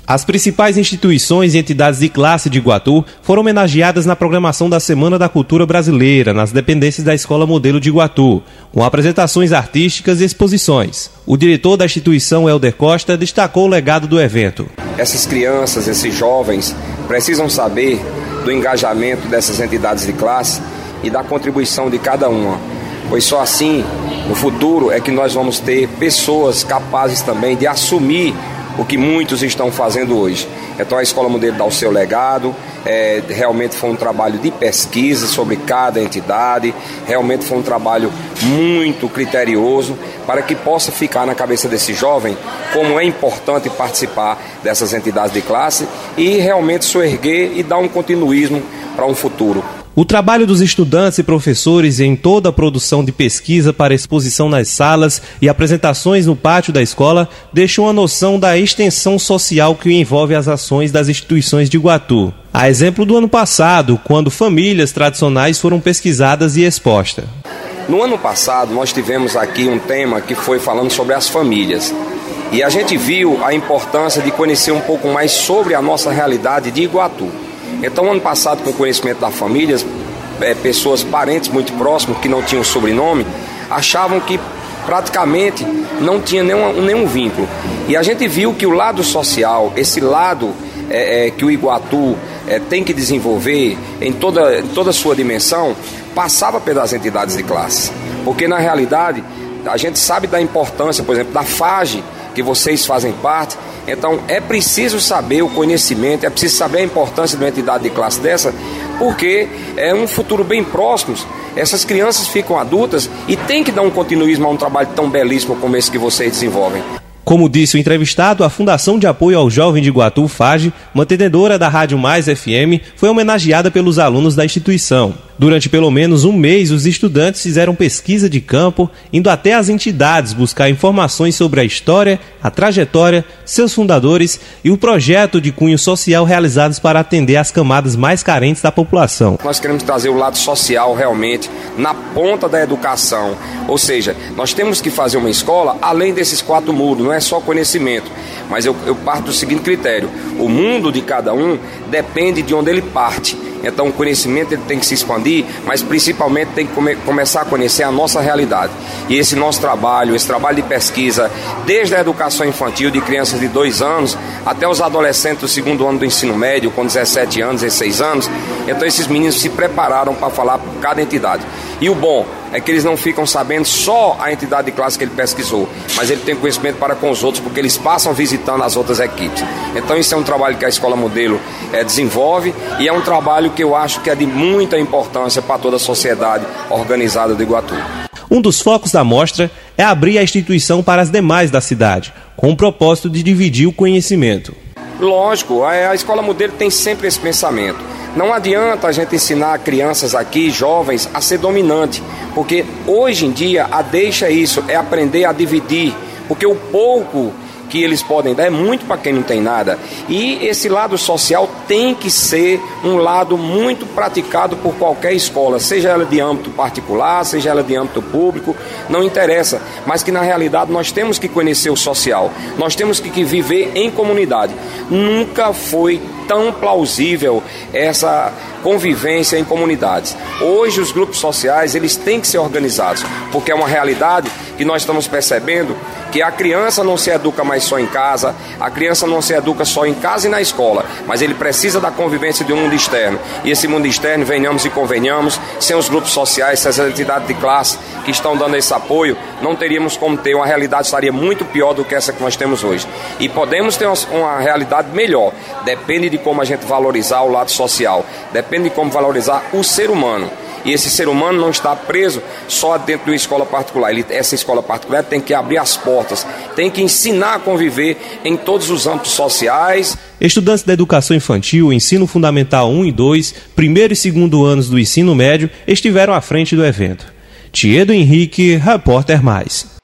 As principais instituições e entidades de classe de Iguatu foram homenageadas na programação da Semana da Cultura Brasileira, nas dependências da Escola Modelo de Iguatu, com apresentações artísticas e exposições. O diretor da instituição, Helder Costa, destacou o legado do evento. Essas crianças, esses jovens, precisam saber do engajamento dessas entidades de classe e da contribuição de cada uma, pois só assim, no futuro, é que nós vamos ter pessoas capazes também de assumir o que muitos estão fazendo hoje. Então a Escola Modelo dá o seu legado, realmente foi um trabalho de pesquisa sobre cada entidade, realmente foi um trabalho muito criterioso para que possa ficar na cabeça desse jovem como é importante participar dessas entidades de classe e realmente soerguer e dar um continuismo para um futuro. O trabalho dos estudantes e professores em toda a produção de pesquisa para exposição nas salas e apresentações no pátio da escola deixou uma noção da extensão social que envolve as ações das instituições de Iguatu. A exemplo do ano passado, quando famílias tradicionais foram pesquisadas e expostas. No ano passado, nós tivemos aqui um tema que foi falando sobre as famílias. E a gente viu a importância de conhecer um pouco mais sobre a nossa realidade de Iguatu. Então, ano passado, com o conhecimento das famílias, pessoas, parentes muito próximos que não tinham sobrenome, achavam que praticamente não tinha nenhum vínculo. E a gente viu que o lado social, esse lado que o Iguatu tem que desenvolver em toda a sua dimensão, passava pelas entidades de classe. Porque, na realidade, a gente sabe da importância, por exemplo, da FAGE, que vocês fazem parte. Então é preciso saber o conhecimento, é preciso saber a importância de uma entidade de classe dessa, porque é um futuro bem próximo. Essas crianças ficam adultas e tem que dar um continuismo a um trabalho tão belíssimo como esse que vocês desenvolvem. Como disse o entrevistado, a Fundação de Apoio ao Jovem de Iguatu, FAGE, mantenedora da Rádio Mais FM, foi homenageada pelos alunos da instituição. Durante pelo menos um mês, os estudantes fizeram pesquisa de campo, indo até as entidades buscar informações sobre a história, a trajetória, seus fundadores e o projeto de cunho social realizados para atender as camadas mais carentes da população. Nós queremos trazer o lado social realmente na ponta da educação, ou seja, nós temos que fazer uma escola além desses 4 muros, não é só conhecimento, mas eu parto do seguinte critério: o mundo de cada um depende de onde ele parte. Então o conhecimento ele tem que se expandir, mas principalmente tem que começar a conhecer a nossa realidade. E esse nosso trabalho, esse trabalho de pesquisa, desde a educação infantil de crianças de 2 anos até os adolescentes do 2º ano do ensino médio, com 17 anos, 16 anos, então esses meninos se prepararam para falar por cada entidade. E o bom é que eles não ficam sabendo só a entidade de classe que ele pesquisou, mas ele tem conhecimento para com os outros, porque eles passam visitando as outras equipes. Então isso é um trabalho que a Escola Modelo desenvolve e é um trabalho que eu acho que é de muita importância para toda a sociedade organizada de Iguatu. Um dos focos da mostra é abrir a instituição para as demais da cidade, com o propósito de dividir o conhecimento. Lógico, a Escola Modelo tem sempre esse pensamento. Não adianta a gente ensinar crianças aqui, jovens, a ser dominante, porque hoje em dia a deixa é isso, é aprender a dividir, porque o pouco que eles podem dar é muito para quem não tem nada. E esse lado social tem que ser um lado muito praticado por qualquer escola, seja ela de âmbito particular, seja ela de âmbito público, não interessa, mas que na realidade nós temos que conhecer o social, nós temos que viver em comunidade. Nunca foi tão plausível essa convivência em comunidades. Hoje os grupos sociais eles têm que ser organizados, porque é uma realidade que nós estamos percebendo que a criança não se educa mais só em casa, a criança não se educa só em casa e na escola, mas ele precisa da convivência de um mundo externo. E esse mundo externo, venhamos e convenhamos, sem os grupos sociais, sem as entidades de classe que estão dando esse apoio, não teríamos como ter uma realidade, estaria muito pior do que essa que nós temos hoje. E podemos ter uma realidade melhor, depende de como a gente valorizar o lado social, depende de como valorizar o ser humano. E esse ser humano não está preso só dentro de uma escola particular. Essa escola particular tem que abrir as portas, tem que ensinar a conviver em todos os âmbitos sociais. Estudantes da educação infantil, ensino fundamental 1 e 2, 1º e 2º anos do ensino médio estiveram à frente do evento. Tiedo Henrique, Repórter Mais.